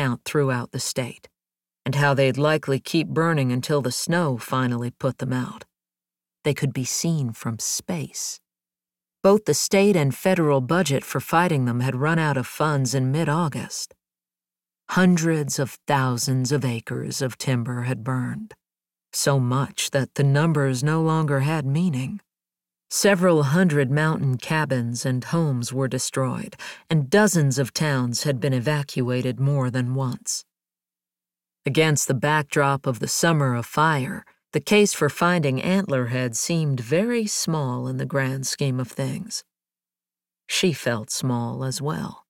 out throughout the state, and how they'd likely keep burning until the snow finally put them out. They could be seen from space. Both the state and federal budget for fighting them had run out of funds in mid-August. Hundreds of thousands of acres of timber had burned, so much that the numbers no longer had meaning. Several hundred mountain cabins and homes were destroyed, and dozens of towns had been evacuated more than once. Against the backdrop of the Summer of Fire, the case for finding Antlerhead seemed very small in the grand scheme of things. She felt small as well.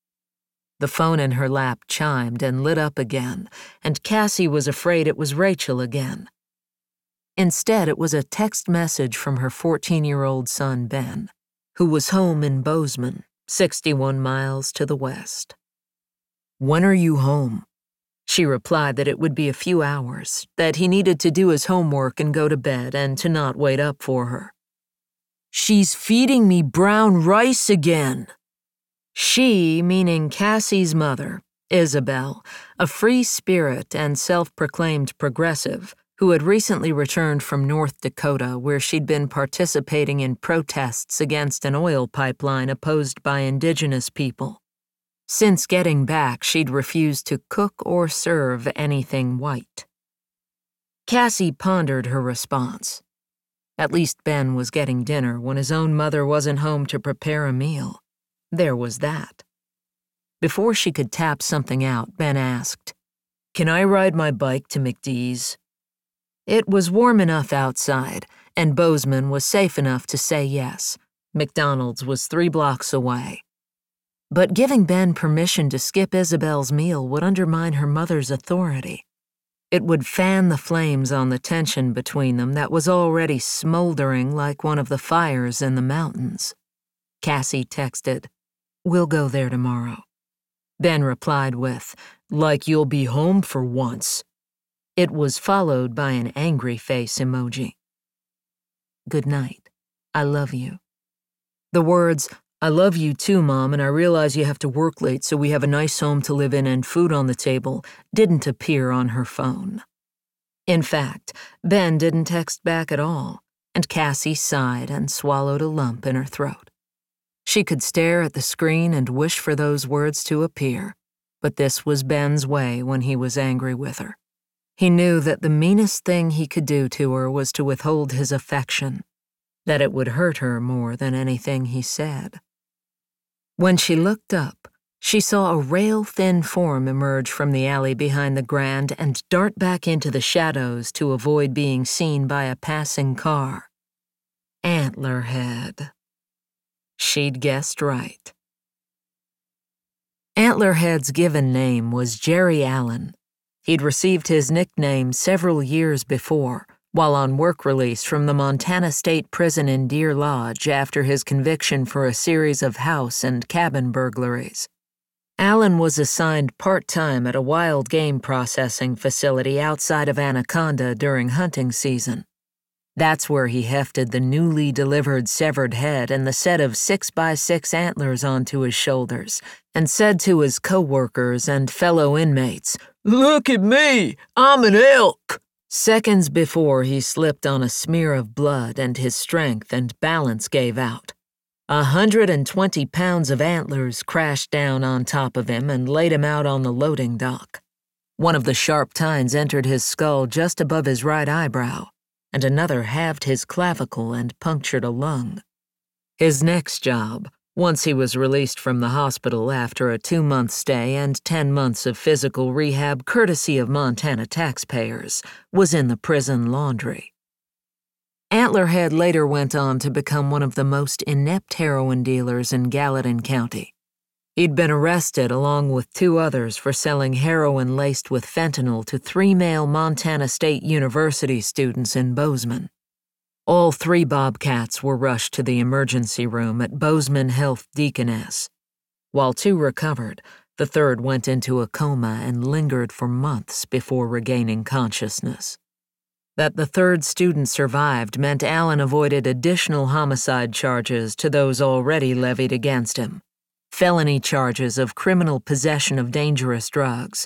The phone in her lap chimed and lit up again, and Cassie was afraid it was Rachel again. Instead, it was a text message from her 14-year-old son, Ben, who was home in Bozeman, 61 miles to the west. "When are you home?" She replied that it would be a few hours, that he needed to do his homework and go to bed and to not wait up for her. "She's feeding me brown rice again." She, meaning Cassie's mother, Isabel, a free spirit and self-proclaimed progressive, who had recently returned from North Dakota where she'd been participating in protests against an oil pipeline opposed by indigenous people. Since getting back, she'd refused to cook or serve anything white. Cassie pondered her response. At least Ben was getting dinner when his own mother wasn't home to prepare a meal. There was that. Before she could tap something out, Ben asked, "Can I ride my bike to McDee's?" It was warm enough outside, and Bozeman was safe enough to say yes. McDonald's was 3 blocks away. But giving Ben permission to skip Isabel's meal would undermine her mother's authority. It would fan the flames on the tension between them that was already smoldering like one of the fires in the mountains. Cassie texted, "We'll go there tomorrow." Ben replied with, "Like you'll be home for once." It was followed by an angry face emoji. "Good night. I love you." The words, "I love you too, Mom, and I realize you have to work late so we have a nice home to live in and food on the table," didn't appear on her phone. In fact, Ben didn't text back at all, and Cassie sighed and swallowed a lump in her throat. She could stare at the screen and wish for those words to appear, but this was Ben's way when he was angry with her. He knew that the meanest thing he could do to her was to withhold his affection, that it would hurt her more than anything he said. When she looked up, she saw a rail-thin form emerge from the alley behind the Grand and dart back into the shadows to avoid being seen by a passing car. Antlerhead. She'd guessed right. Antlerhead's given name was Jerry Allen. He'd received his nickname several years before, while on work release from the Montana State Prison in Deer Lodge after his conviction for a series of house and cabin burglaries. Allen was assigned part-time at a wild game processing facility outside of Anaconda during hunting season. That's where he hefted the newly delivered severed head and the set of 6x6 antlers onto his shoulders and said to his co-workers and fellow inmates, "Look at me, I'm an elk." Seconds before he slipped on a smear of blood and his strength and balance gave out. 120 pounds of antlers crashed down on top of him and laid him out on the loading dock. One of the sharp tines entered his skull just above his right eyebrow, and another halved his clavicle and punctured a lung. His next job, once he was released from the hospital after a 2-month stay and 10 months of physical rehab courtesy of Montana taxpayers, was in the prison laundry. Antlerhead later went on to become one of the most inept heroin dealers in Gallatin County. He'd been arrested along with 2 others for selling heroin laced with fentanyl to 3 male Montana State University students in Bozeman. All 3 Bobcats were rushed to the emergency room at Bozeman Health Deaconess. While 2 recovered, the 3rd went into a coma and lingered for months before regaining consciousness. That the 3rd student survived meant Allen avoided additional homicide charges to those already levied against him. Felony charges of criminal possession of dangerous drugs,